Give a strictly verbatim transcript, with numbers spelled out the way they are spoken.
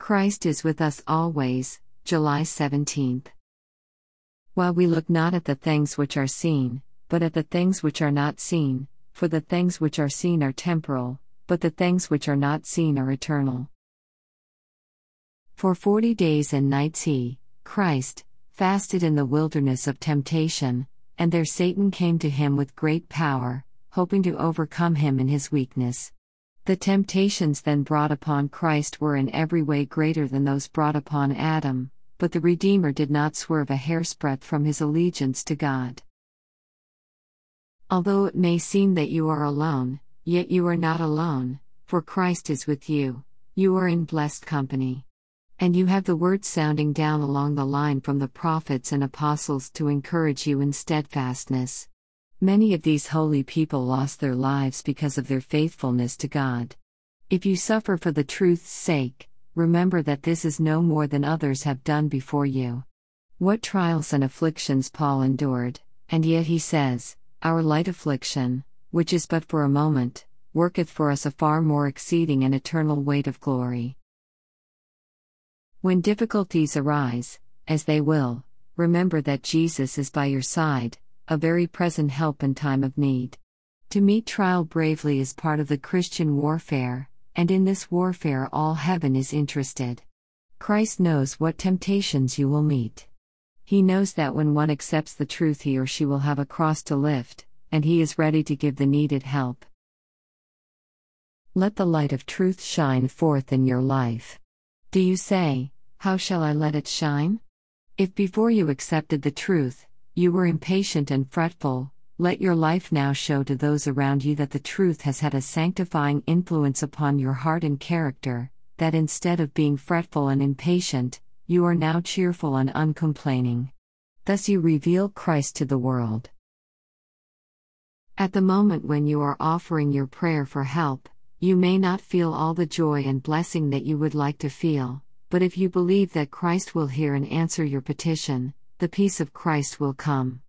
Christ is with us always, July seventeenth. While we look not at the things which are seen, but at the things which are not seen, for the things which are seen are temporal, but the things which are not seen are eternal. For forty days and nights he, Christ, fasted in the wilderness of temptation, and there Satan came to him with great power, hoping to overcome him in his weakness. The temptations then brought upon Christ were in every way greater than those brought upon Adam, but the Redeemer did not swerve a hair's breadth from his allegiance to God. Although it may seem that you are alone, yet you are not alone, for Christ is with you. You are in blessed company. And you have the word sounding down along the line from the prophets and apostles to encourage you in steadfastness. Many of these holy people lost their lives because of their faithfulness to God. If you suffer for the truth's sake, remember that this is no more than others have done before you. What trials and afflictions Paul endured, and yet he says, "Our light affliction, which is but for a moment, worketh for us a far more exceeding and eternal weight of glory." When difficulties arise, as they will, remember that Jesus is by your side, a very present help in time of need. To meet trial bravely is part of the Christian warfare, and in this warfare all heaven is interested. Christ knows what temptations you will meet. He knows that when one accepts the truth he or she will have a cross to lift, and he is ready to give the needed help. Let the light of truth shine forth in your life. Do you say, "How shall I let it shine?" If before you accepted the truth, you were impatient and fretful, let your life now show to those around you that the truth has had a sanctifying influence upon your heart and character, that instead of being fretful and impatient, you are now cheerful and uncomplaining. Thus you reveal Christ to the world. At the moment when you are offering your prayer for help, you may not feel all the joy and blessing that you would like to feel, but if you believe that Christ will hear and answer your petition, the peace of Christ will come.